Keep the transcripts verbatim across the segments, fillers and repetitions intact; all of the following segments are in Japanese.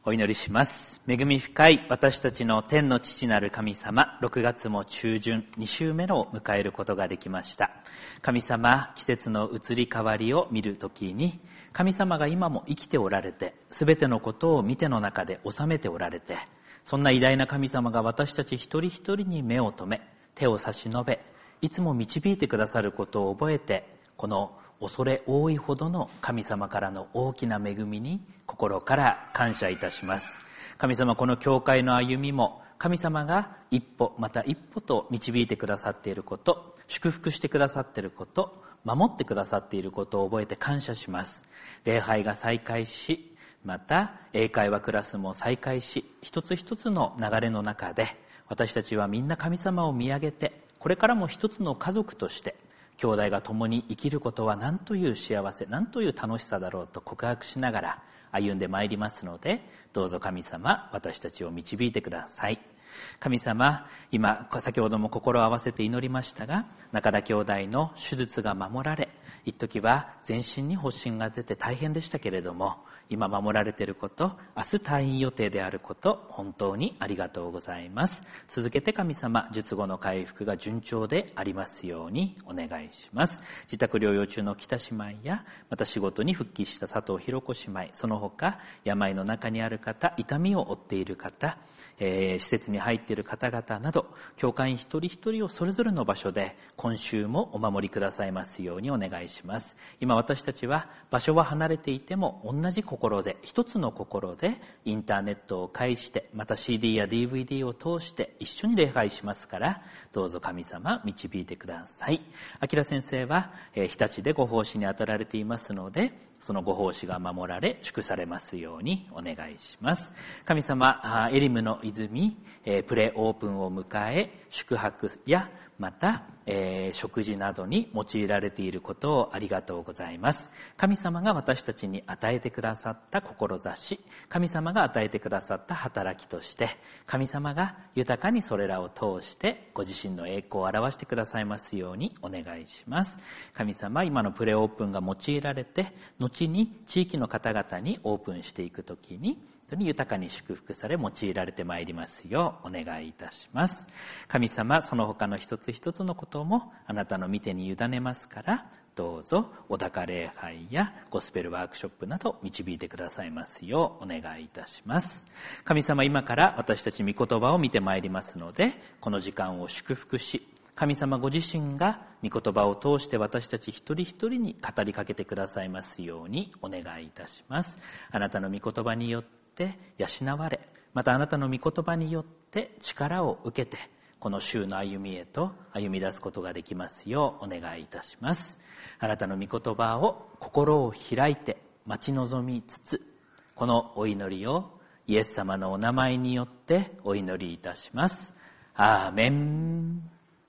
お祈りします。恵み深い私たちの天の父なる神様、ろくがつも中旬に週目を迎えることができました。神様、季節の移り変わりを見るときに、神様が今も生きておられて、すべてのことを見ての中で収めておられて、そんな偉大な神様が私たち一人一人に目を留め、手を差し伸べ、いつも導いてくださることを覚えて、この恐れ多いほどの神様からの大きな恵みに心から感謝いたします。神様、この教会の歩みも神様が一歩また一歩と導いてくださっていること、祝福してくださっていること、守ってくださっていることを覚えて感謝します。礼拝が再開し、また英会話クラスも再開し、一つ一つの流れの中で私たちはみんな神様を見上げて、これからも一つの家族として兄弟が共に生きることは何という幸せ、何という楽しさだろうと告白しながら歩んでまいりますので、どうぞ神様、私たちを導いてください。神様、今先ほども心を合わせて祈りましたが、中田兄弟の手術が守られ、一時は全身に発疹が出て大変でしたけれども、今守られていること、明日退院予定であること、本当にありがとうございます。続けて神様、術後の回復が順調でありますようにお願いします。自宅療養中の北姉妹や、また仕事に復帰した佐藤博子姉妹、その他病の中にある方、痛みを負っている方、えー、施設に入っている方々など、教会員一人一人をそれぞれの場所で今週もお守りくださいますようにお願いします。今私たちは場所は離れていても同じ心で、一つの心でインターネットを介して、また シーディー や ディーブイディー を通して一緒に礼拝しますから、どうぞ神様導いてください。明先生は、えー、日立でご奉仕に当たられていますので、そのご奉仕が守られ祝されますようにお願いします。神様、エリムの泉、えー、プレオープンを迎え、宿泊やまた、えー、食事などに用いられていることをありがとうございます。神様が私たちに与えてくださった志、神様が与えてくださった働きとして、神様が豊かにそれらを通してご自身の栄光を表してくださいますようにお願いします。神様、今のプレオープンが用いられて、後に地域の方々にオープンしていくときに本当に豊かに祝福され用いられてまいりますようお願いいたします。神様、その他の一つ一つのこともあなたの御手に委ねますから、どうぞお高礼拝やゴスペルワークショップなど導いてくださいますようお願いいたします。神様、今から私たち御言葉を見てまいりますので、この時間を祝福し、神様ご自身が御言葉を通して私たち一人一人に語りかけてくださいますようにお願いいたします。あなたの御言葉によって養われ、またあなたの御言葉によって力を受けて、この週の歩みへと歩み出すことができますようお願いいたします。あなたの御言葉を心を開いて待ち望みつつ、このお祈りをイエス様のお名前によってお祈りいたします。アーメン。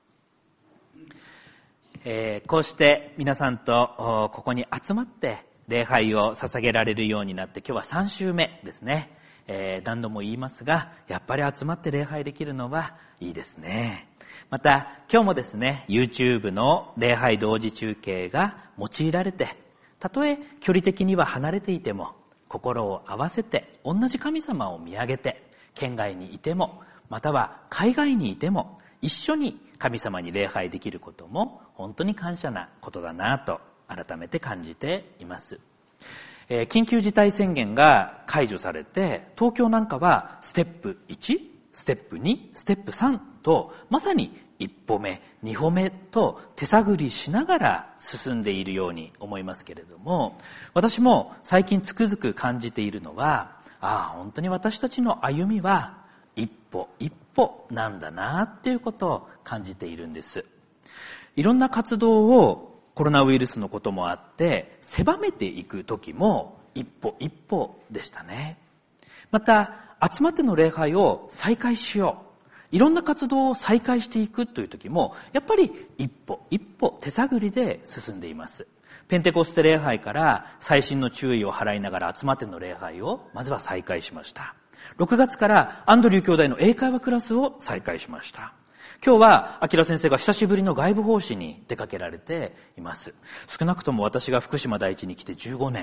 えー、こうして皆さんとここに集まって礼拝を捧げられるようになって、今日はさん週目ですね。えー、何度も言いますが、やっぱり集まって礼拝できるのはいいですね。また今日もですね、 YouTube の礼拝同時中継が用いられて、たとえ距離的には離れていても心を合わせて同じ神様を見上げて、県外にいてもまたは海外にいても一緒に神様に礼拝できることも本当に感謝なことだなと改めて感じています。えー、緊急事態宣言が解除されて、東京なんかはステップいち、ステップに、ステップさんと、まさに一歩目、二歩目と手探りしながら進んでいるように思いますけれども、私も最近つくづく感じているのは、ああ、本当に私たちの歩みは一歩一歩なんだなっていうことを感じているんです。いろんな活動をコロナウイルスのこともあって狭めていく時も一歩一歩でしたね。また集まっての礼拝を再開しよう、いろんな活動を再開していくという時もやっぱり一歩一歩手探りで進んでいます。ペンテコステ礼拝から細心の注意を払いながら集まっての礼拝をまずは再開しました。ろくがつからアンドリュー兄弟の英会話クラスを再開しました。今日は明先生が久しぶりの外部奉仕に出かけられています。少なくとも私が福島第一に来てじゅうごねん、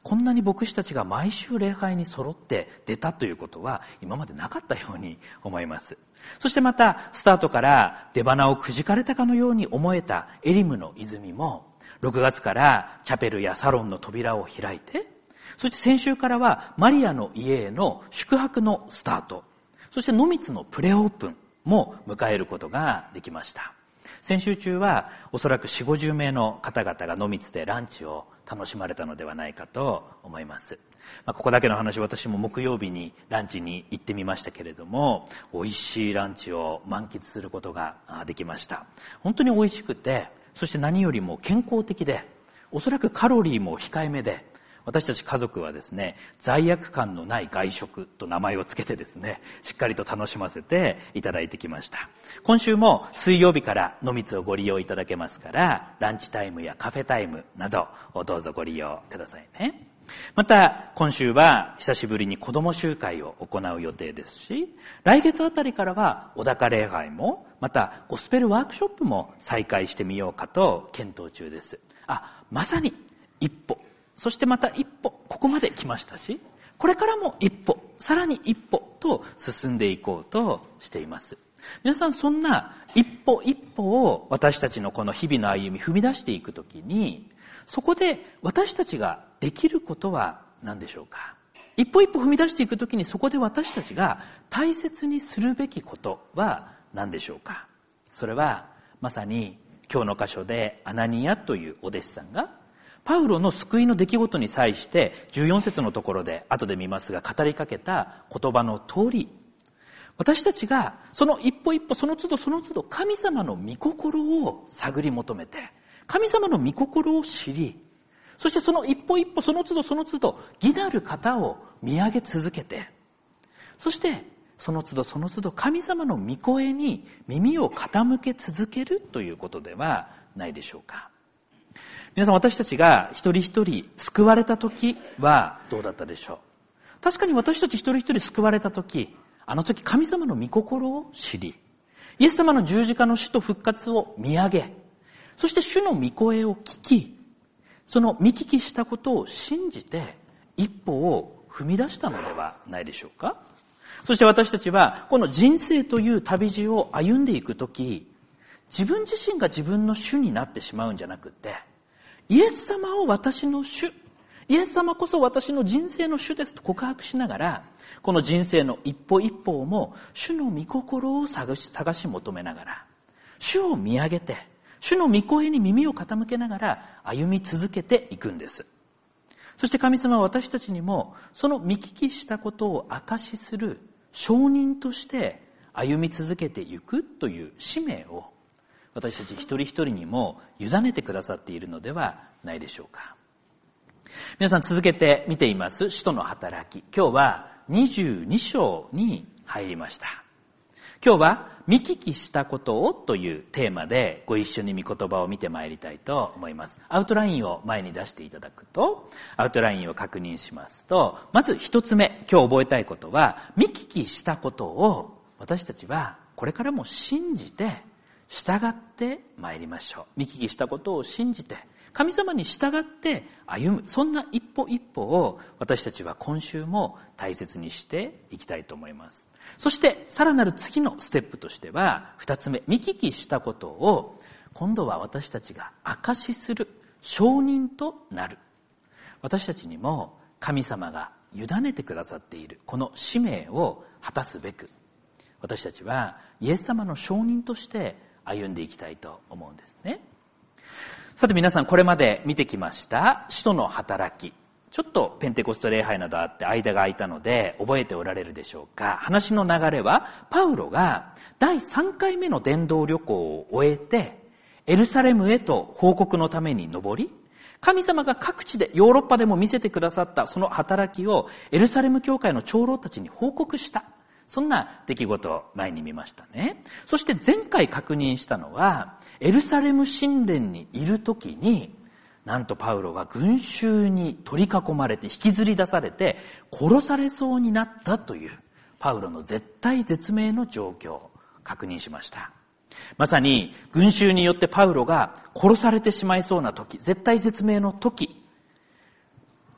こんなに牧師たちが毎週礼拝に揃って出たということは今までなかったように思います。そしてまたスタートから出花をくじかれたかのように思えたエリムの泉もろくがつからチャペルやサロンの扉を開いて、そして先週からはマリアの家への宿泊のスタート、そして野光のプレオープンも迎えることができました。先週中はおそらくよんじゅう、ごじゅうめいの方々が野光でランチを楽しまれたのではないかと思います。まあ、ここだけの話、私も木曜日にランチに行ってみましたけれども、美味しいランチを満喫することができました。本当に美味しくて、そして何よりも健康的で、おそらくカロリーも控えめで、私たち家族はですね、罪悪感のない外食と名前をつけてですね、しっかりと楽しませていただいてきました。今週も水曜日から野光をご利用いただけますから、ランチタイムやカフェタイムなどをどうぞご利用くださいね。また今週は久しぶりに子ども集会を行う予定ですし、来月あたりからはお高礼拝も、またゴスペルワークショップも再開してみようかと検討中です。あ、まさに一歩、そしてまた一歩、ここまで来ましたし、これからも一歩、さらに一歩と進んでいこうとしています。皆さん、そんな一歩一歩を私たちのこの日々の歩み踏み出していくときに、そこで私たちができることは何でしょうか。一歩一歩踏み出していくときに、そこで私たちが大切にするべきことは何でしょうか。それはまさに今日の箇所でアナニアというお弟子さんがパウロの救いの出来事に際してじゅうよん節のところで後で見ますが語りかけた言葉の通り、私たちがその一歩一歩、その都度その都度神様の御心を探り求めて、神様の御心を知り、そしてその一歩一歩、その都度その都度義なる方を見上げ続けて、そしてその都度その都度神様の御声に耳を傾け続けるということではないでしょうか。皆さん、私たちが一人一人救われた時はどうだったでしょう。確かに私たち一人一人救われた時、あの時神様の御心を知り、イエス様の十字架の死と復活を見上げ、そして主の御声を聞き、その見聞きしたことを信じて一歩を踏み出したのではないでしょうか。そして私たちはこの人生という旅路を歩んでいくとき、自分自身が自分の主になってしまうんじゃなくて、イエス様を私の主、イエス様こそ私の人生の主ですと告白しながら、この人生の一歩一歩も主の御心を探し、探し求めながら、主を見上げて、主の御声に耳を傾けながら歩み続けていくんです。そして神様は私たちにもその見聞きしたことを証しする証人として歩み続けていくという使命を私たち一人一人にも委ねてくださっているのではないでしょうか。皆さん、続けて見ています使徒の働き、今日はにじゅうに章に入りました。今日は見聞きしたことをというテーマでご一緒に御言葉を見てまいりたいと思います。アウトラインを前に出していただくと、アウトラインを確認しますと、まず一つ目、今日覚えたいことは、見聞きしたことを私たちはこれからも信じて従ってまいりましょう。見聞きしたことを信じて神様に従って歩む、そんな一歩一歩を私たちは今週も大切にしていきたいと思います。そしてさらなる次のステップとしては、二つ目、見聞きしたことを今度は私たちが証しする証人となる。私たちにも神様が委ねてくださっているこの使命を果たすべく、私たちはイエス様の証人として歩んでいきたいと思うんですね。さて皆さん、これまで見てきました使徒の働き、ちょっとペンテコステ礼拝などあって間が空いたので覚えておられるでしょうか。話の流れは、パウロがだいさんかいめの伝道旅行を終えてエルサレムへと報告のために登り、神様が各地でヨーロッパでも見せてくださったその働きをエルサレム教会の長老たちに報告した、そんな出来事を前に見ましたね。そして前回確認したのは、エルサレム神殿にいるときに、なんとパウロは群衆に取り囲まれて引きずり出されて殺されそうになったというパウロの絶体絶命の状況を確認しました。まさに群衆によってパウロが殺されてしまいそうな時、絶体絶命の時、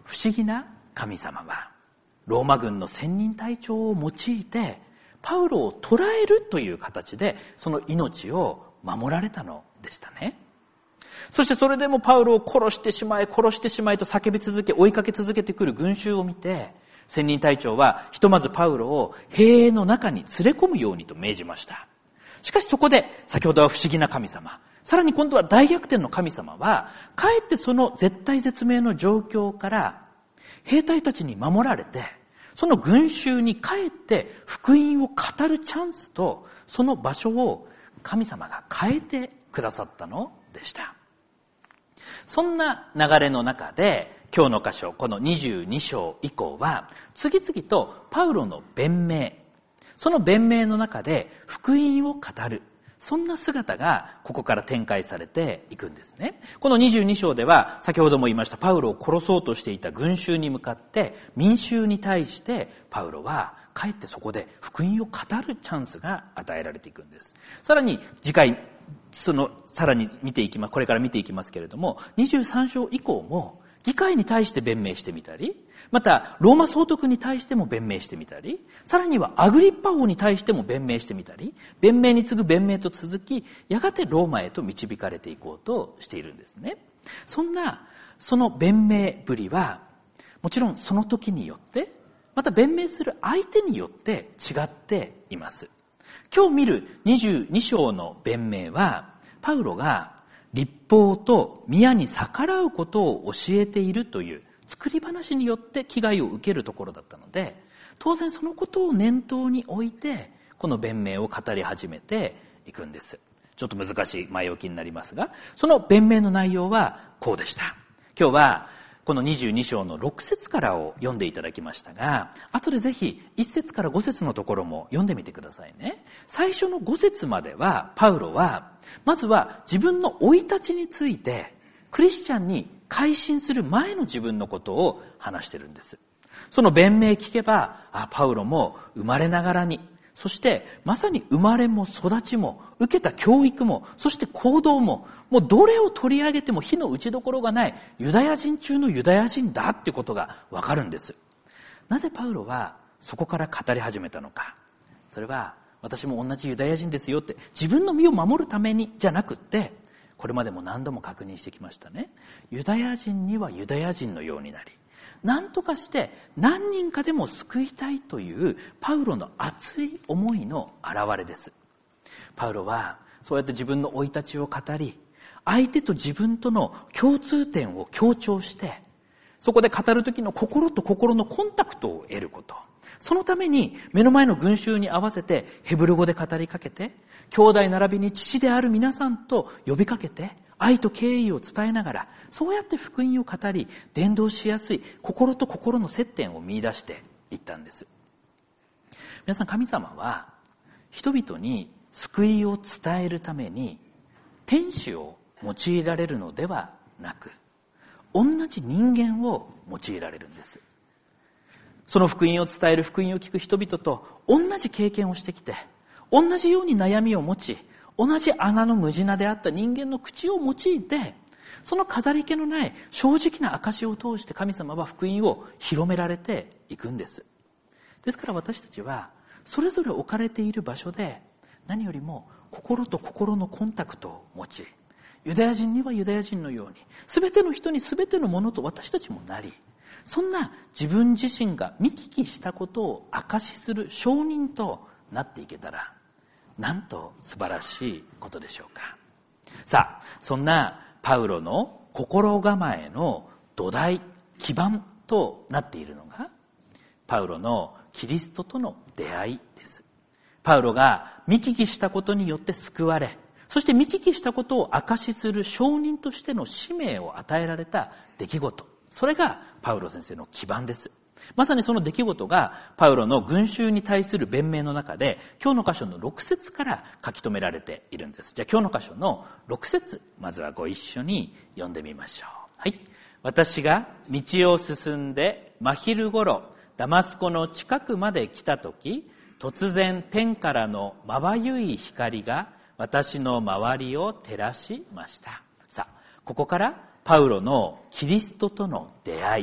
不思議な神様はローマ軍の千人隊長を用いてパウロを捕らえるという形でその命を守られたのでしたね。そしてそれでもパウロを殺してしまえ殺してしまえと叫び続け追いかけ続けてくる群衆を見て、千人隊長はひとまずパウロを兵営の中に連れ込むようにと命じました。しかしそこで先ほどは不思議な神様、さらに今度は大逆転の神様はかえってその絶体絶命の状況から兵隊たちに守られて、その群衆にかえって福音を語るチャンスとその場所を神様が変えてくださったのでした。そんな流れの中で今日の箇所、このにじゅうに章以降は次々とパウロの弁明、その弁明の中で福音を語る、そんな姿がここから展開されていくんですね。このにじゅうに章では先ほども言いましたパウロを殺そうとしていた群衆に向かって民衆に対してパウロはかえってそこで福音を語るチャンスが与えられていくんです。さらに次回そのさらに見ていきます、これから見ていきますけれども、にじゅうさん章以降も議会に対して弁明してみたり、またローマ総督に対しても弁明してみたり、さらにはアグリッパ王に対しても弁明してみたり、弁明に次ぐ弁明と続き、やがてローマへと導かれていこうとしているんですね。そんなその弁明ぶりはもちろんその時によって、また弁明する相手によって違っています。今日見るにじゅうに章の弁明はパウロが律法と宮に逆らうことを教えているという作り話によって危害を受けるところだったので、当然そのことを念頭に置いてこの弁明を語り始めていくんです。ちょっと難しい前置きになりますが、その弁明の内容はこうでした。今日はこのにじゅうに章のろく節からを読んでいただきましたが、後でぜひいち節からご節のところも読んでみてくださいね。最初のご節まではパウロはまずは自分の生い立ちについてクリスチャンに改心する前の自分のことを話してるんです。その弁明聞けば、あ、パウロも生まれながらに、そしてまさに生まれも育ちも受けた教育も、そして行動も、もうどれを取り上げても火の打ちどころがないユダヤ人中のユダヤ人だっていうことがわかるんです。なぜパウロはそこから語り始めたのか。それは私も同じユダヤ人ですよって自分の身を守るためにじゃなくって、これまでも何度も確認してきましたね。ユダヤ人にはユダヤ人のようになり、何とかして何人かでも救いたいというパウロの熱い思いの表れです。パウロはそうやって自分の生い立ちを語り、相手と自分との共通点を強調して、そこで語る時の心と心のコンタクトを得ること、そのために目の前の群衆に合わせてヘブル語で語りかけて、兄弟並びに父である皆さんと呼びかけて愛と敬意を伝えながら、そうやって福音を語り伝道しやすい心と心の接点を見出していったんです。皆さん、神様は人々に救いを伝えるために天使を用いられるのではなく、同じ人間を用いられるんです。その福音を伝える、福音を聞く人々と同じ経験をしてきて、同じように悩みを持ち、同じ穴の無地なであった人間の口を用いて、その飾り気のない正直な証を通して神様は福音を広められていくんです。ですから私たちはそれぞれ置かれている場所で何よりも心と心のコンタクトを持ち、ユダヤ人にはユダヤ人のように、全ての人に全てのものと私たちもなり、そんな自分自身が見聞きしたことを証しする証人となっていけたら、なんと素晴らしいことでしょうか。さあ、そんなパウロの心構えの土台、基盤となっているのが、パウロのキリストとの出会いです。パウロが見聞きしたことによって救われ、そして見聞きしたことを証しする証人としての使命を与えられた出来事、それがパウロ先生の基盤です。まさにその出来事がパウロの群衆に対する弁明の中で今日の箇所のろく節から書き留められているんです。じゃあ今日の箇所のろく節、まずはご一緒に読んでみましょう。はい。私が道を進んで真昼頃ダマスコの近くまで来たとき、突然天からのまばゆい光が私の周りを照らしました。さあ、ここからパウロのキリストとの出会い、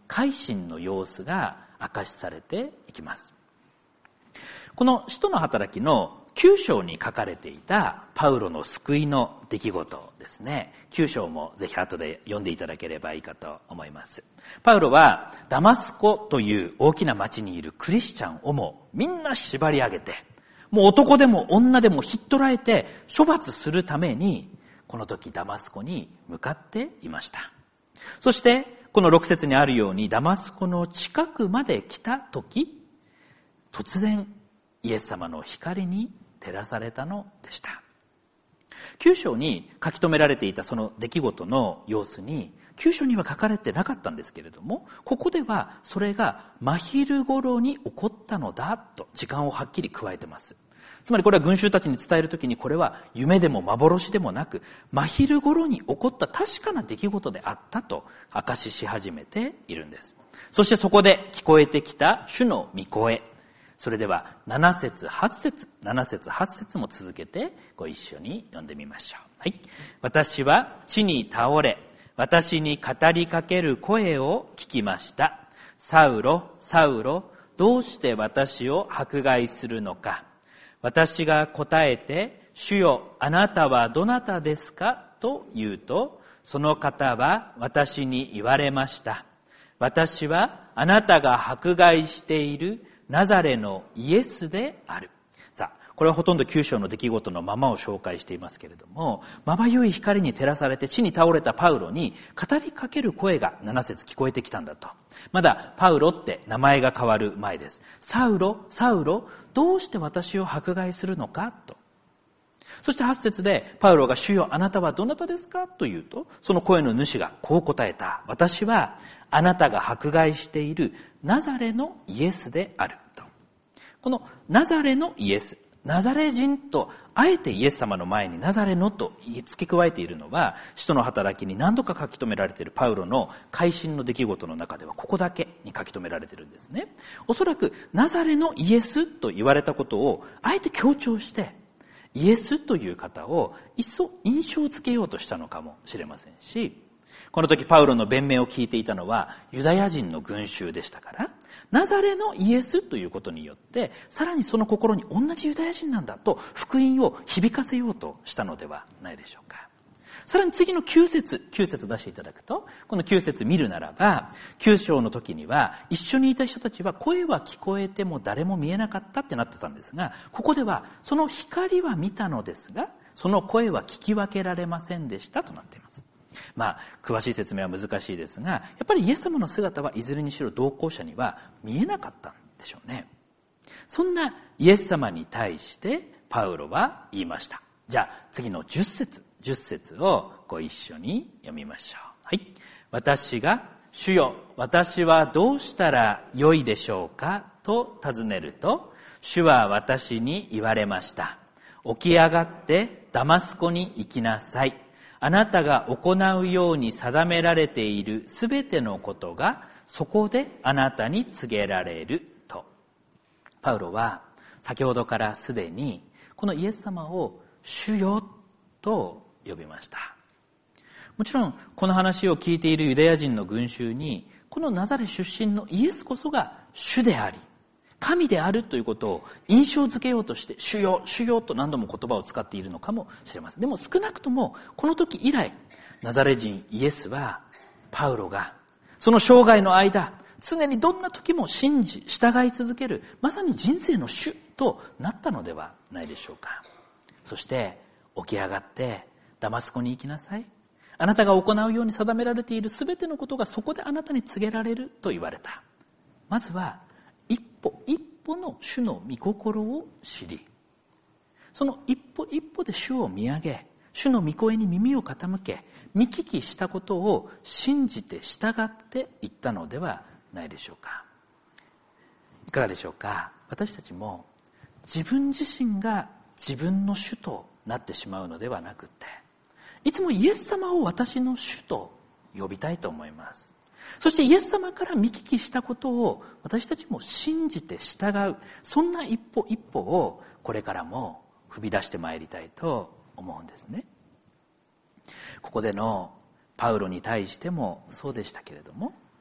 改心の様子が明かしされていきます。この使徒の働きのきゅう章に書かれていたパウロの救いの出来事ですね。きゅう章もぜひ後で読んでいただければいいかと思います。パウロはダマスコという大きな町にいるクリスチャンをもみんな縛り上げて、もう男でも女でもひっ捕らえて処罰するために、この時ダマスコに向かっていました。そしてこのろく節にあるように、ダマスコの近くまで来た時、突然イエス様の光に照らされたのでした。きゅう章に書き留められていたその出来事の様子に、きゅう章には書かれてなかったんですけれども、ここではそれが真昼頃に起こったのだと時間をはっきり加えてます。つまりこれは群衆たちに伝えるときに、これは夢でも幻でもなく、真昼頃に起こった確かな出来事であったと証しし始めているんです。そしてそこで聞こえてきた主の御声。それではなな節はち節、なな節はち節も続けてご一緒に読んでみましょう。はい。私は地に倒れ、私に語りかける声を聞きました。サウロ、サウロ、どうして私を迫害するのか。私が答えて、主よ、あなたはどなたですかと言うと、その方は私に言われました。私はあなたが迫害しているナザレのイエスである。さあ、これはほとんどきゅう章の出来事のままを紹介していますけれども、まばゆい光に照らされて地に倒れたパウロに語りかける声がなな節聞こえてきたんだと。まだパウロって名前が変わる前です。サウロ、サウロ、どうして私を迫害するのかと。そしてはち節でパウロが、主よ、あなたはどなたですかと言うと、その声の主がこう答えた。私はあなたが迫害しているナザレのイエスであると。このナザレのイエス、ナザレ人とあえてイエス様の前にナザレのと付け加えているのは、使徒の働きに何度か書き留められているパウロの改心の出来事の中ではここだけに書き留められているんですね。おそらくナザレのイエスと言われたことをあえて強調して、イエスという方を一層印象付けようとしたのかもしれませんし、この時パウロの弁明を聞いていたのはユダヤ人の群衆でしたから、ナザレのイエスということによってさらにその心に同じユダヤ人なんだと福音を響かせようとしたのではないでしょうか。さらに次のきゅう節、きゅう節出していただくと、このきゅう節見るならば、きゅう章の時には一緒にいた人たちは声は聞こえても誰も見えなかったってなってたんですが、ここではその光は見たのですが、その声は聞き分けられませんでしたとなっています。まあ、詳しい説明は難しいですが、やっぱりイエス様の姿はいずれにしろ同行者には見えなかったんでしょうね。そんなイエス様に対してパウロは言いました。じゃあ次のじゅっ節、じゅっ節をご一緒に読みましょう。はい。私が、主よ、私はどうしたらよいでしょうかと尋ねると、主は私に言われました。起き上がってダマスコに行きなさい。あなたが行うように定められているすべてのことがそこであなたに告げられると。パウロは先ほどからすでにこのイエス様を主よと呼びました。もちろんこの話を聞いているユダヤ人の群衆に、このナザレ出身のイエスこそが主であり神であるということを印象づけようとして、主よ、主よと何度も言葉を使っているのかもしれません。でも少なくともこの時以来、ナザレ人イエスはパウロがその生涯の間常にどんな時も信じ従い続ける、まさに人生の主となったのではないでしょうか。そして起き上がってダマスコに行きなさい。あなたが行うように定められているすべてのことがそこであなたに告げられると言われた。まずは一歩一歩の主の御心を知り、その一歩一歩で主を見上げ、主の御声に耳を傾け、見聞きしたことを信じて従っていったのではないでしょうか。いかがでしょうか。私たちも自分自身が自分の主となってしまうのではなくて、いつもイエス様を私の主と呼びたいと思います。そしてイエス様から見聞きしたことを私たちも信じて従う、そんな一歩一歩をこれからも踏み出してまいりたいと思うんですね。ここでのパウロに対してもそうでしたけれども、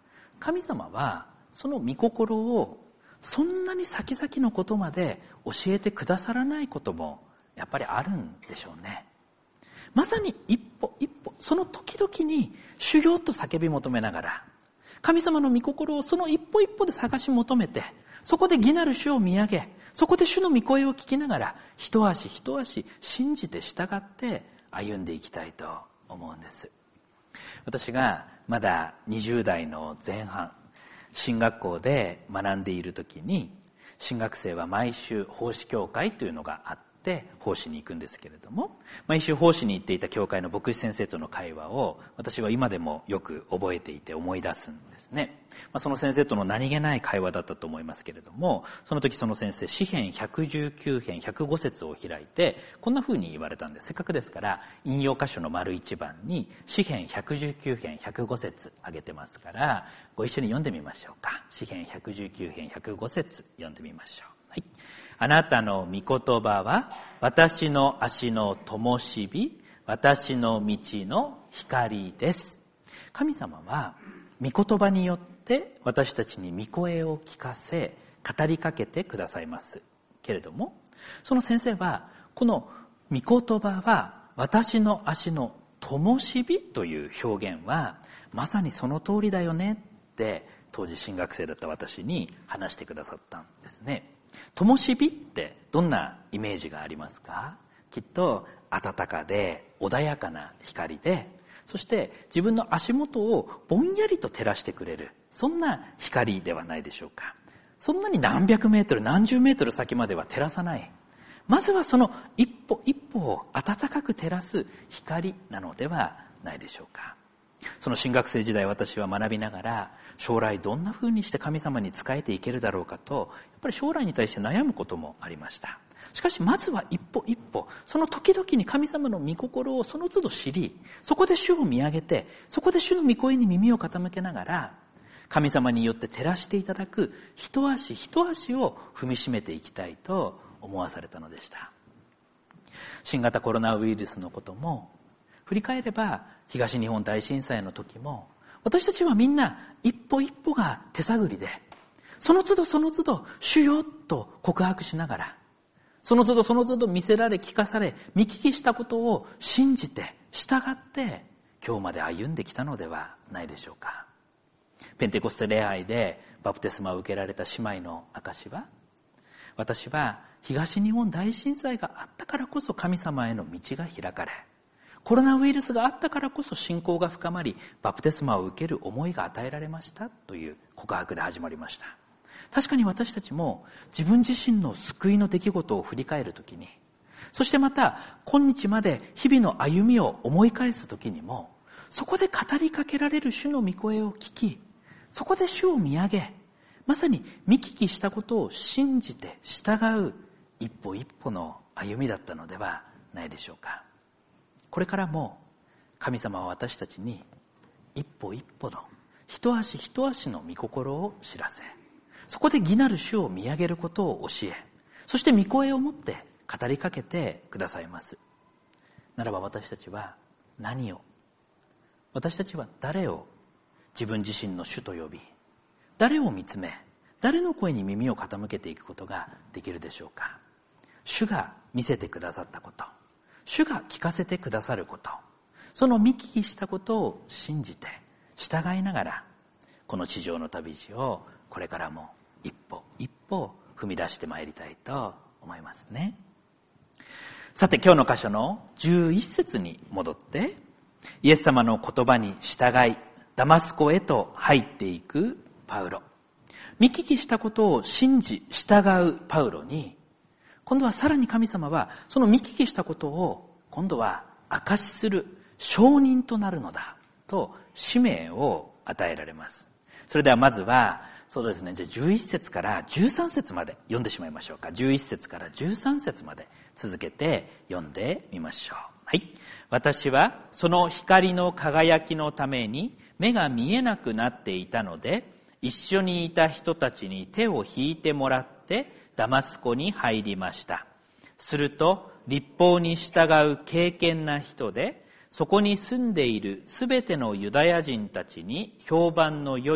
神様はその御心をそんなに先々のことまで教えてくださらないこともやっぱりあるんでしょうね。まさに一歩一歩、その時々に主よと叫び求めながら、神様の御心をその一歩一歩で探し求めて、そこで義なる主を見上げ、そこで主の御声を聞きながら、一足一足信じて従って歩んでいきたいと思うんです。私がまだにじゅう代の前半、神学校で学んでいる時に、神学生は毎週奉仕教会というのがあって、奉仕に行くんですけれども、毎週奉仕に行っていた教会の牧師先生との会話を私は今でもよく覚えていて思い出すんですね。まあ、その先生との何気ない会話だったと思いますけれども、その時その先生、詩編ひゃくじゅうきゅう編ひゃくご節を開いてこんな風に言われたんです。せっかくですから引用箇所の丸一番に詩編ひゃくじゅうきゅう編ひゃくご節挙げてますから、ご一緒に読んでみましょうか。詩編ひゃくじゅうきゅう編ひゃくご節読んでみましょう。はい。あなたの御言葉は私の足の灯火、私の道の光です。神様は御言葉によって私たちに御声を聞かせ、語りかけてくださいますけれども、その先生はこの御言葉は私の足の灯火という表現はまさにその通りだよねって当時神学生だった私に話してくださったんですね。灯火ってどんなイメージがありますか？きっと暖かで穏やかな光で、そして自分の足元をぼんやりと照らしてくれる、そんな光ではないでしょうか。そんなに何百メートル何十メートル先までは照らさない、まずはその一歩一歩を暖かく照らす光なのではないでしょうか。その神学生時代、私は学びながら将来どんな風にして神様に仕えていけるだろうかと、やっぱり将来に対して悩むこともありました。しかしまずは一歩一歩、その時々に神様の御心をその都度知り、そこで主を見上げて、そこで主の御声に耳を傾けながら、神様によって照らしていただく一足一足を踏みしめていきたいと思わされたのでした。新型コロナウイルスのことも振り返れば、東日本大震災の時も私たちはみんな一歩一歩が手探りで、その都度その都度主よと告白しながら、その都度その都度見せられ聞かされ見聞きしたことを信じて従って今日まで歩んできたのではないでしょうか。ペンテコステ礼拝でバプテスマを受けられた姉妹の証は、私は東日本大震災があったからこそ神様への道が開かれ、コロナウイルスがあったからこそ信仰が深まり、バプテスマを受ける思いが与えられましたという告白で始まりました。確かに私たちも自分自身の救いの出来事を振り返るときに、そしてまた今日まで日々の歩みを思い返すときにも、そこで語りかけられる主の御声を聞き、そこで主を見上げ、まさに見聞きしたことを信じて従う一歩一歩の歩みだったのではないでしょうか。これからも神様は私たちに一歩一歩の一足一足の御心を知らせ、そこで義なる主を見上げることを教え、そして御声をもって語りかけてくださいます。ならば私たちは何を、私たちは誰を自分自身の主と呼び、誰を見つめ、誰の声に耳を傾けていくことができるでしょうか。主が見せてくださったこと、主が聞かせてくださること、その見聞きしたことを信じて従いながら、この地上の旅路をこれからも一歩一歩踏み出してまいりたいと思いますね。さて、今日の箇所のじゅういち節に戻って、イエス様の言葉に従いダマスコへと入っていくパウロ、見聞きしたことを信じ従うパウロに、今度はさらに神様はその見聞きしたことを今度は証しする証人となるのだと使命を与えられます。それではまずはそうですね、じゃあじゅういち節からじゅうさん節まで読んでしまいましょうか。じゅういち節からじゅうさん節まで続けて読んでみましょう。はい。私はその光の輝きのために目が見えなくなっていたので、一緒にいた人たちに手を引いてもらってダマスコに入りました。すると律法に従う敬虔な人で、そこに住んでいるすべてのユダヤ人たちに評判の良い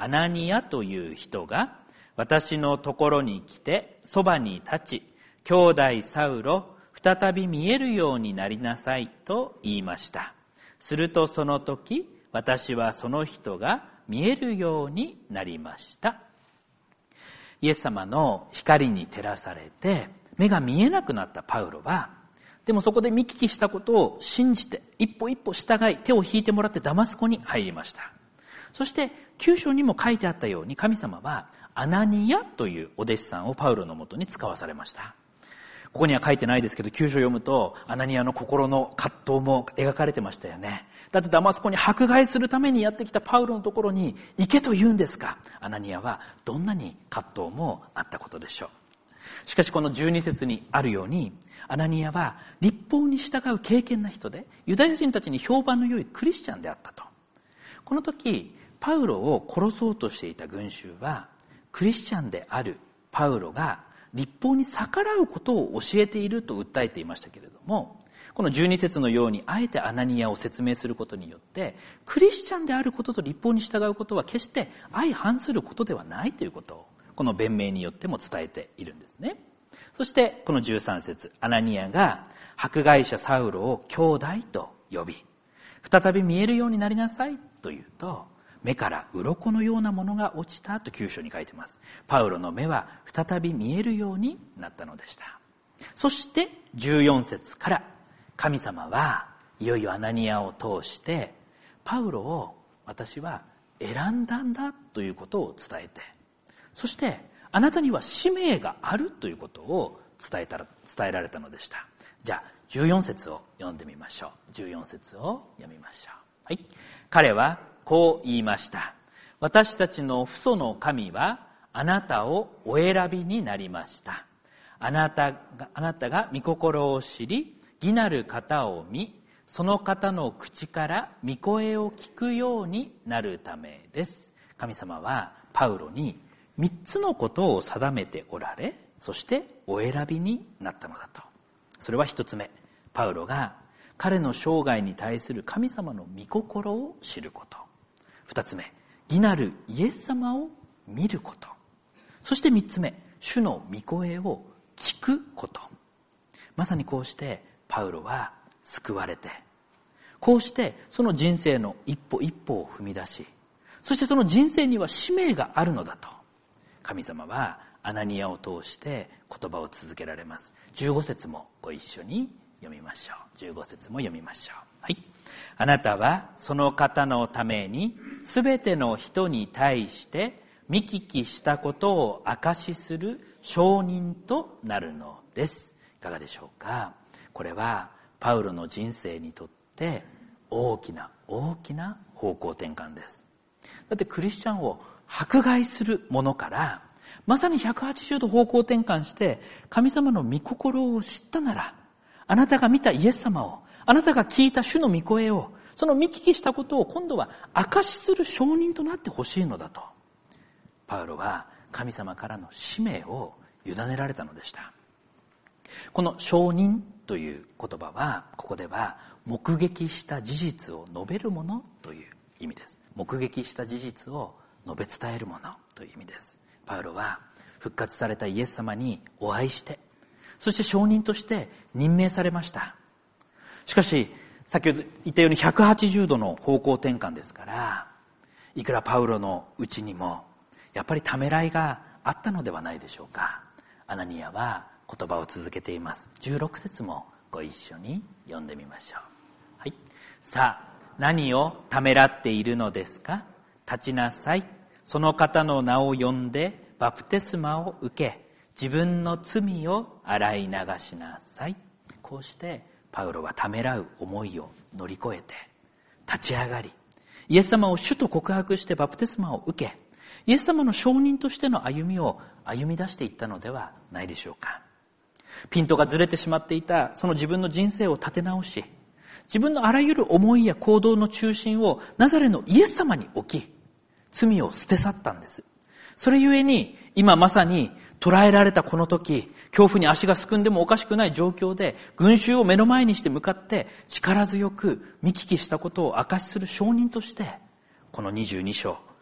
アナニアという人が私のところに来てそばに立ち、兄弟サウロ、再び見えるようになりなさいと言いました。するとその時、私はその人が見えるようになりました。イエス様の光に照らされて目が見えなくなったパウロは、でもそこで見聞きしたことを信じて一歩一歩従い、手を引いてもらってダマスコに入りました。そしてきゅう章にも書いてあったように、神様はアナニアというお弟子さんをパウロのもとに使わされました。ここには書いてないですけど、きゅう章読むとアナニアの心の葛藤も描かれてましたよね。だってダマスコに迫害するためにやってきたパウロのところに行けと言うんですか。アナニアはどんなに葛藤もあったことでしょう。しかしこのじゅうに節にあるように、アナニアは律法に従う敬虔な人で、ユダヤ人たちに評判の良いクリスチャンであったと。この時パウロを殺そうとしていた群衆は、クリスチャンであるパウロが律法に逆らうことを教えていると訴えていましたけれども、このじゅうに節のようにあえてアナニアを説明することによって、クリスチャンであることと律法に従うことは決して相反することではないということを、この弁明によっても伝えているんですね。そしてこのじゅうさん節、アナニアが迫害者サウロを兄弟と呼び、再び見えるようになりなさいと言うと、目から鱗のようなものが落ちたときゅう章に書いています。パウロの目は再び見えるようになったのでした。そしてじゅうよん節から神様はいよいよアナニアを通してパウロを私は選んだんだということを伝えて、そしてあなたには使命があるということを伝えたら伝えられたのでした。じゃあじゅうよん節を読んでみましょう。じゅうよん節を読みましょう。はい。彼はこう言いました。私たちの父祖の神はあなたをお選びになりました。あなたが、あなたが御心を知り、義なる方を見、その方の口から御声を聞くようになるためです。神様はパウロに三つのことを定めておられ、そしてお選びになったのだと。それは一つ目、パウロが彼の生涯に対する神様の御心を知ること。二つ目、義なるイエス様を見ること。そして三つ目、主の御声を聞くこと。まさにこうしてパウロは救われて、こうしてその人生の一歩一歩を踏み出し、そしてその人生には使命があるのだと、神様はアナニアを通して言葉を続けられます。じゅうご節もご一緒に読みましょう。じゅうご節も読みましょう。はい。あなたはその方のためにすべての人に対して見聞きしたことを証しする証人となるのです。いかがでしょうか。これはパウロの人生にとって大きな大きな方向転換です。だってクリスチャンを迫害するものからまさにひゃくはちじゅうど方向転換して神様の御心を知ったなら、あなたが見たイエス様を、あなたが聞いた主の御声を、その見聞きしたことを今度は証しする証人となってほしいのだと、パウロは神様からの使命を委ねられたのでした。この証人という言葉は、ここでは目撃した事実を述べるものという意味です。目撃した事実を述べ伝えるものという意味です。パウロは復活されたイエス様にお会いして、そして証人として任命されました。しかし先ほど言ったようにひゃくはちじゅうどの方向転換ですから、いくらパウロのうちにもやっぱりためらいがあったのではないでしょうか。アナニアは言葉を続けています。じゅうろく節もご一緒に読んでみましょう。はい。さあ、何をためらっているのですか。立ちなさい。その方の名を呼んでバプテスマを受け、自分の罪を洗い流しなさい。こうしてパウロはためらう思いを乗り越えて立ち上がり、イエス様を主と告白してバプテスマを受け、イエス様の証人としての歩みを歩み出していったのではないでしょうか。ピントがずれてしまっていたその自分の人生を立て直し、自分のあらゆる思いや行動の中心をナザレのイエス様に置き、罪を捨て去ったんです。それゆえに今まさに捕らえられたこの時、恐怖に足がすくんでもおかしくない状況で群衆を目の前にして向かって力強く見聞きしたことを証しする証人として、このにじゅうに章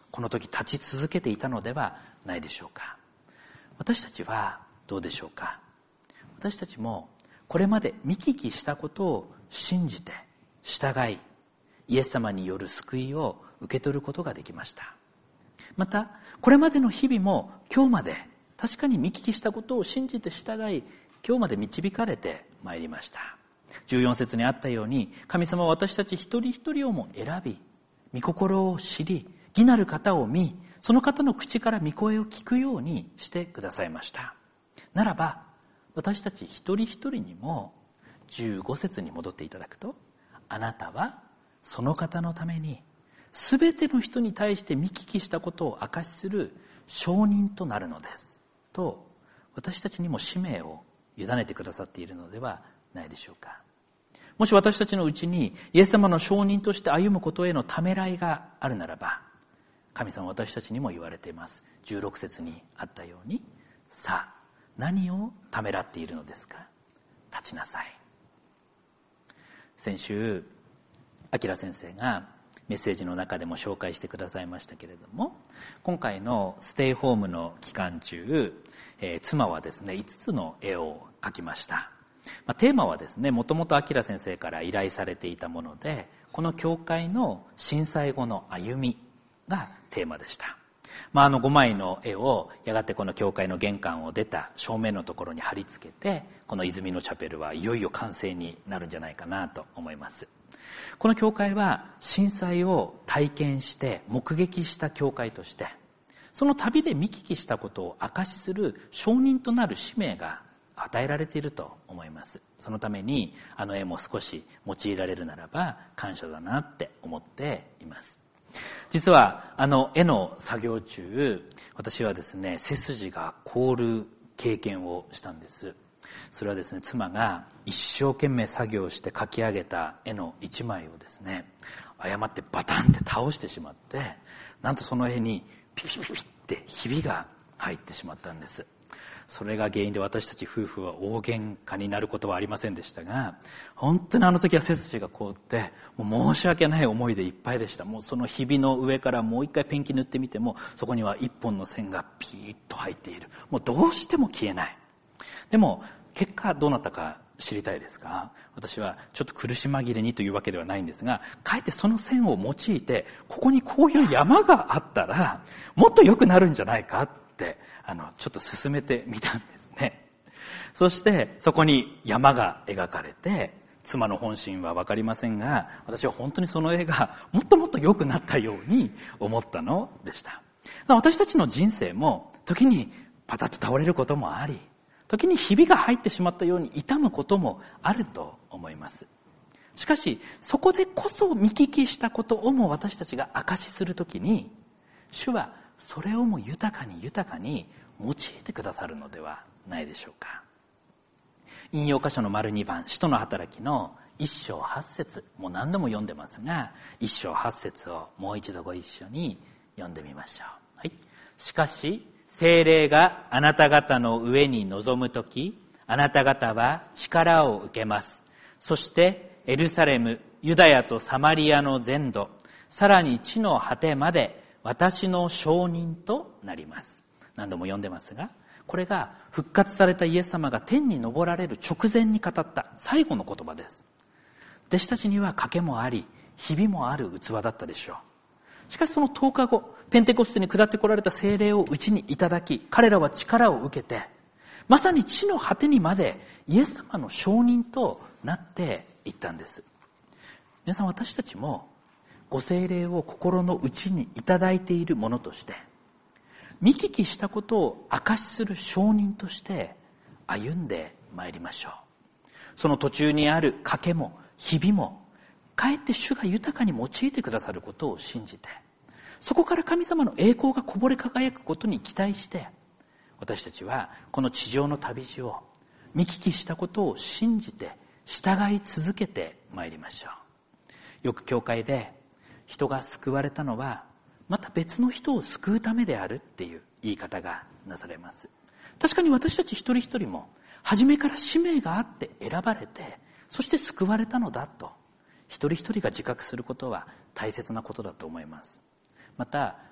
この時立ち続けていたのではないでしょうか。私たちはどうでしょうか。私たちもこれまで見聞きしたことを信じて従い、イエス様による救いを受け取ることができました。またこれまでの日々も今日まで確かに見聞きしたことを信じて従い、今日まで導かれてまいりました。じゅうよん節にあったように、神様は私たち一人一人をも選び、御心を知り、義なる方を見、その方の口から御声を聞くようにしてくださいました。ならば私たち一人一人にもじゅうご節に戻っていただくと、あなたはその方のためにすべての人に対して見聞きしたことを証しする証人となるのですと、私たちにも使命を委ねてくださっているのではないでしょうか。もし私たちのうちにイエス様の証人として歩むことへのためらいがあるならば、神様は私たちにも言われています。じゅうろく節にあったように、さあ何をためらっているのですか。立ちなさい。先週明先生がメッセージの中でも紹介してくださいましたけれども、今回のステイホームの期間中、えー、妻はですねいつつの絵を描きました。まあ、テーマはですね、もともと明先生から依頼されていたもので、この教会の震災後の歩みがテーマでした。まあ、あのごまいの絵をやがてこの教会の玄関を出た正面のところに貼り付けて、この泉のチャペルはいよいよ完成になるんじゃないかなと思います。この教会は震災を体験して目撃した教会として、その旅で見聞きしたことを証しする証人となる使命が与えられていると思います。そのためにあの絵も少し用いられるならば感謝だなって思っています。実はあの絵の作業中、私はですね背筋が凍る経験をしたんです。それはですね、妻が一生懸命作業して描き上げた絵の一枚をですね、誤ってバタンって倒してしまって、なんとその絵にピピピピってひびが入ってしまったんです。それが原因で私たち夫婦は大喧嘩になることはありませんでしたが、本当にあの時は背筋が凍って、もう申し訳ない思いでいっぱいでした。もうそのひびの上からもう一回ペンキ塗ってみても、そこには一本の線がピーッと入っている。もうどうしても消えない。でも結果どうなったか知りたいですか？私はちょっと苦し紛れにというわけではないんですが、かえってその線を用いて、ここにこういう山があったらもっと良くなるんじゃないかってあのちょっと進めてみたんですね。そしてそこに山が描かれて、妻の本心は分かりませんが、私は本当にその絵がもっともっと良くなったように思ったのでした。私たちの人生も時にパタッと倒れることもあり、時にひびが入ってしまったように痛むこともあると思います。しかしそこでこそ見聞きしたことをも私たちが証しするときに、主はそれをも豊かに豊かに用いてくださるのではないでしょうか。引用箇所の丸にばん、使徒の働きの一章八節、もう何度も読んでますが、一章八節をもう一度ご一緒に読んでみましょう。はい。しかし聖霊があなた方の上に臨むとき、あなた方は力を受けます。そしてエルサレム、ユダヤとサマリアの全土、さらに地の果てまで私の証人となります。何度も読んでますが、これが復活されたイエス様が天に昇られる直前に語った最後の言葉です。弟子たちには賭けもあり、ひびもある器だったでしょう。しかしそのとおかご、ペンテコステに下ってこられた聖霊をうちにいただき、彼らは力を受けて、まさに地の果てにまでイエス様の証人となっていったんです。皆さん、私たちもご聖霊を心の内にいただいているものとして、見聞きしたことを証しする証人として歩んでまいりましょう。その途中にある賭けもひびも、かえって主が豊かに用いてくださることを信じて、そこから神様の栄光がこぼれ輝くことに期待して、私たちはこの地上の旅路を見聞きしたことを信じて従い続けてまいりましょう。よく教会で人が救われたのはまた別の人を救うためであるっていう言い方がなされます。確かに私たち一人一人も初めから使命があって選ばれて、そして救われたのだと一人一人が自覚することは大切なことだと思います。また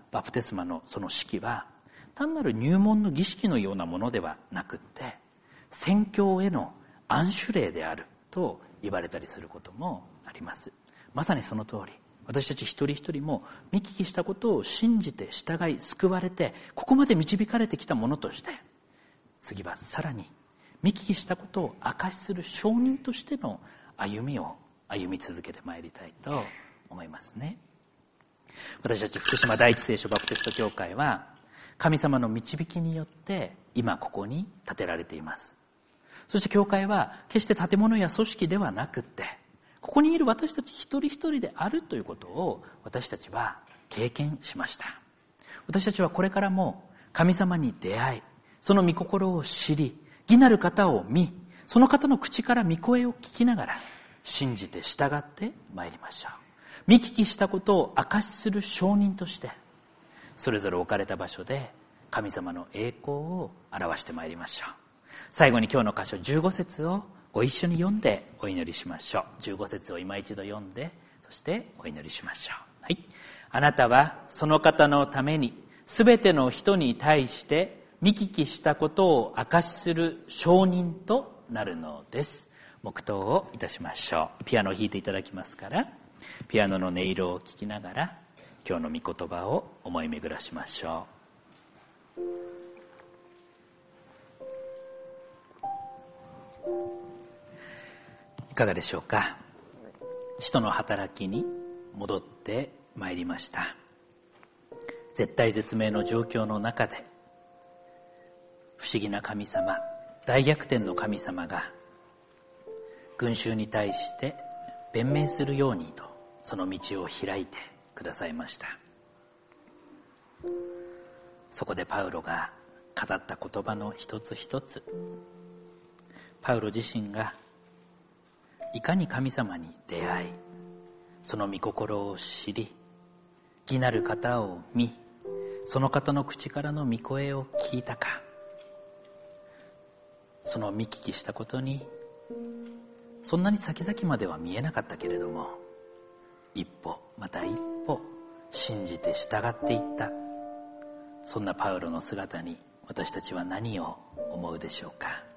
バプテスマのその式は単なる入門の儀式のようなものではなくって、宣教への暗守令であると言われたりすることもあります。まさにその通り、私たち一人一人も見聞きしたことを信じて従い救われて、ここまで導かれてきたものとして、次はさらに見聞きしたことを証しする証人としての歩みを歩み続けてまいりたいと思いますね。私たち福島第一聖書バプテスト教会は、神様の導きによって今ここに建てられています。そして教会は決して建物や組織ではなくって、ここにいる私たち一人一人であるということを私たちは経験しました。私たちはこれからも神様に出会い、その御心を知り、義なる方を見、その方の口から御声を聞きながら信じて従ってまいりましょう。見聞きしたことを証しする証人として、それぞれ置かれた場所で神様の栄光を表してまいりましょう。最後に今日の箇所じゅうご節をご一緒に読んでお祈りしましょう。じゅうご節を今一度読んで、そしてお祈りしましょう。はい。あなたはその方のためにすべての人に対して見聞きしたことを証しする証人となるのです。黙祷をいたしましょう。ピアノを弾いていただきますから、ピアノの音色を聞きながら今日の御言葉を思い巡らしましょう。いかがでしょうか。使徒の働きに戻ってまいりました。絶体絶命の状況の中で、不思議な神様、大逆転の神様が群衆に対して弁明するようにと、その道を開いてくださいました。そこでパウロが語った言葉の一つ一つ、パウロ自身がいかに神様に出会い、その御心を知り、義なる方を見、その方の口からの御声を聞いたか、その見聞きしたことにそんなに先々までは見えなかったけれども、一歩また一歩信じて従っていった、そんなパウロの姿に私たちは何を思うでしょうか。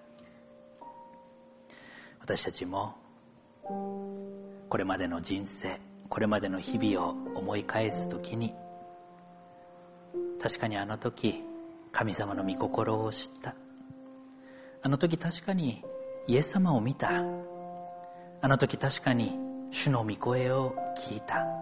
私たちもこれまでの人生、これまでの日々を思い返すときに、確かにあの時神様の御心を知った、あの時確かにイエス様を見た、あの時確かに主の御声を聞いた。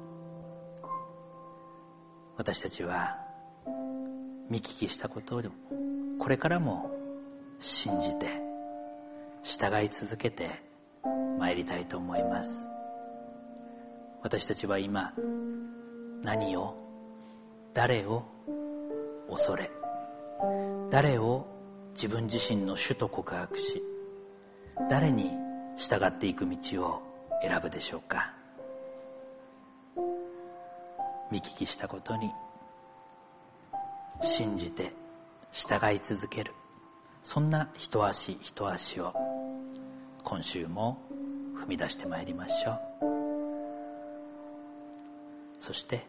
私たちは見聞きしたことをこれからも信じて従い続けて参りたいと思います。私たちは今何を、誰を恐れ、誰を自分自身の主と告白し、誰に従っていく道を選ぶでしょうか。見聞きしたことに信じて従い続ける、そんな一足一足を今週も踏み出してまいりましょう。そして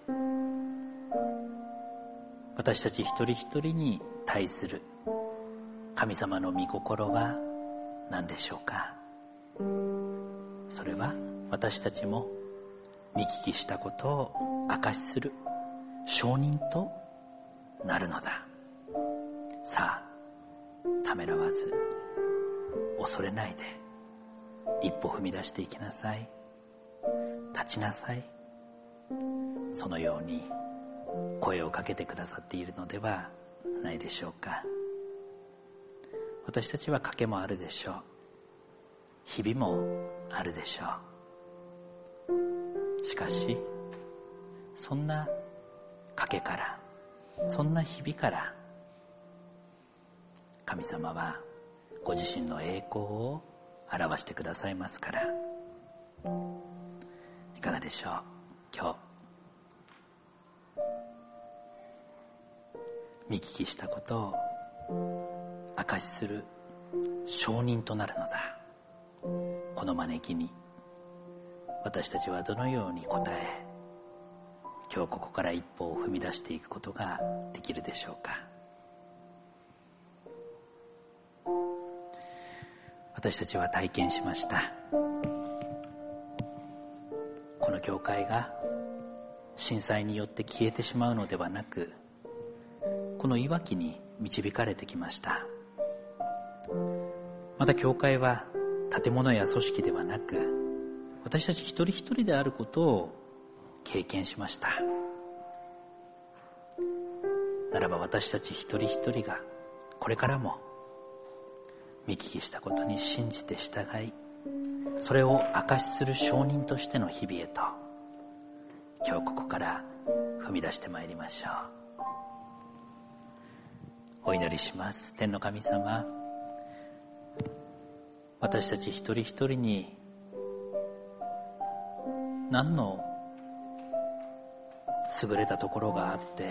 私たち一人一人に対する神様の御心は何でしょうか。それは私たちも見聞きしたことを証しする証人となるのだ。さあ、ためらわず恐れないで一歩踏み出していきなさい。立ちなさい。そのように声をかけてくださっているのではないでしょうか。私たちは賭けもあるでしょう。日々もあるでしょう。しかしそんな賭けから、そんな日々から神様はご自身の栄光を表してくださいますから、いかがでしょう。今日見聞きしたことを証しする証人となるのだ。この招きに私たちはどのように応え今日ここから一歩を踏み出していくことができるでしょうか。私たちは体験しました。この教会が震災によって消えてしまうのではなく、このいわきに導かれてきました。また教会は建物や組織ではなく、私たち一人一人であることを経験しました。ならば私たち一人一人がこれからも見聞きしたことに信じて従い、それを証しする証人としての日々へと、今日ここから踏み出してまいりましょう。お祈りします。天の神様、私たち一人一人に何の優れたところがあって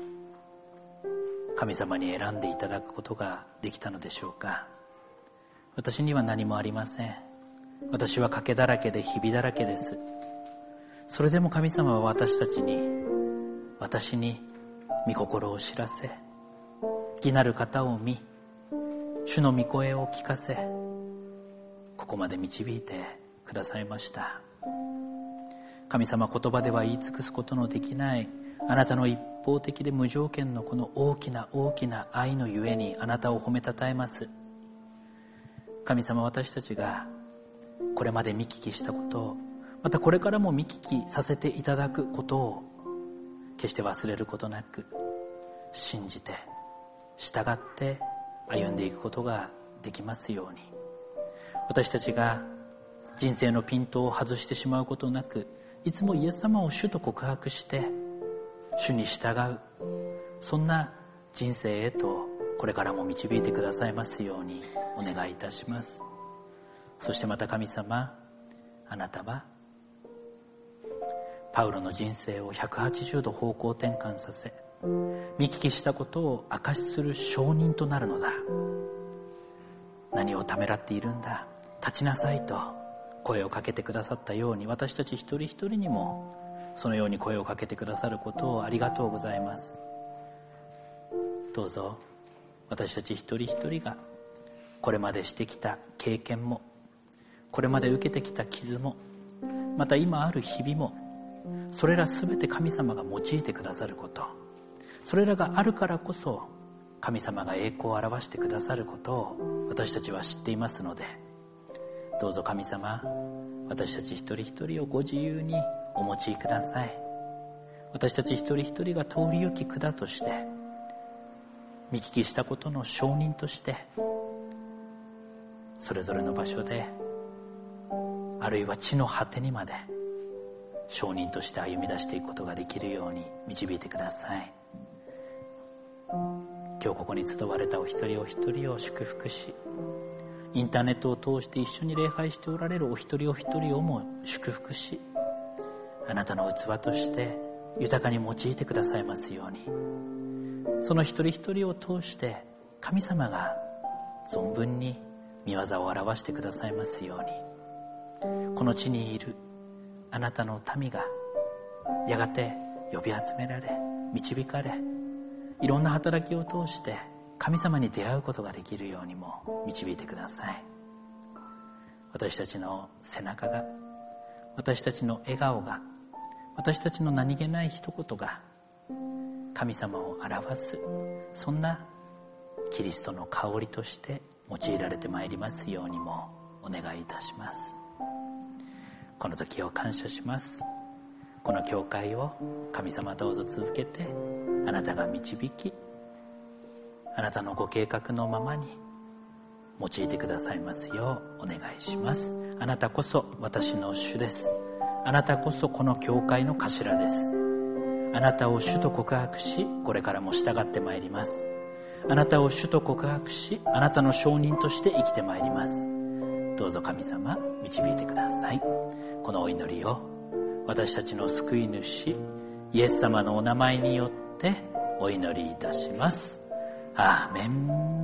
神様に選んでいただくことができたのでしょうか。私には何もありません。私は賭けだらけでひびだらけです。それでも神様は私たちに私に御心を知らせ、義なる方を見、主の御声を聞かせ、ここまで導いてくださいました。神様、言葉では言い尽くすことのできないあなたの一方的で無条件のこの大きな大きな愛のゆえにあなたを褒めたたえます。神様、私たちがこれまで見聞きしたことを、またこれからも見聞きさせていただくことを決して忘れることなく、信じて従って歩んでいくことができますように、私たちが人生のピントを外してしまうことなく、いつもイエス様を主と告白して主に従う、そんな人生へとこれからも導いてくださいますようにお願いいたします。そしてまた神様、あなたはパウロの人生をひゃくはちじゅうど方向転換させ、見聞きしたことを証しする証人となるのだ。何をためらっているんだ、立ちなさいと声をかけてくださったように、私たち一人一人にもそのように声をかけてくださることをありがとうございます。どうぞ私たち一人一人がこれまでしてきた経験も、これまで受けてきた傷も、また今ある日々も、それらすべて神様が用いてくださること、それらがあるからこそ神様が栄光を表してくださることを私たちは知っていますので、どうぞ神様、私たち一人一人をご自由にお持ちください。私たち一人一人が通り行き管として、見聞きしたことの証人として、それぞれの場所で、あるいは地の果てにまで証人として歩み出していくことができるように導いてください。今日ここに集われたお一人お一人を祝福し、インターネットを通して一緒に礼拝しておられるお一人お一人をも祝福し、あなたの器として豊かに用いてくださいますように、その一人一人を通して神様が存分に御業を表してくださいますように、この地にいるあなたの民がやがて呼び集められ、導かれ、いろんな働きを通して神様に出会うことができるようにも導いてください。私たちの背中が、私たちの笑顔が、私たちの何気ない一言が神様を表す、そんなキリストの香りとして用いられてまいりますようにもお願いいたします。この時を感謝します。この教会を神様どうぞ続けてあなたが導き、あなたのご計画のままに用いてくださいますようお願いします。あなたこそ私の主です。あなたこそこの教会の頭です。あなたを主と告白し、これからも従ってまいります。あなたを主と告白し、あなたの証人として生きてまいります。どうぞ神様導いてください。このお祈りを私たちの救い主イエス様のお名前によってお祈りいたします。アーメン。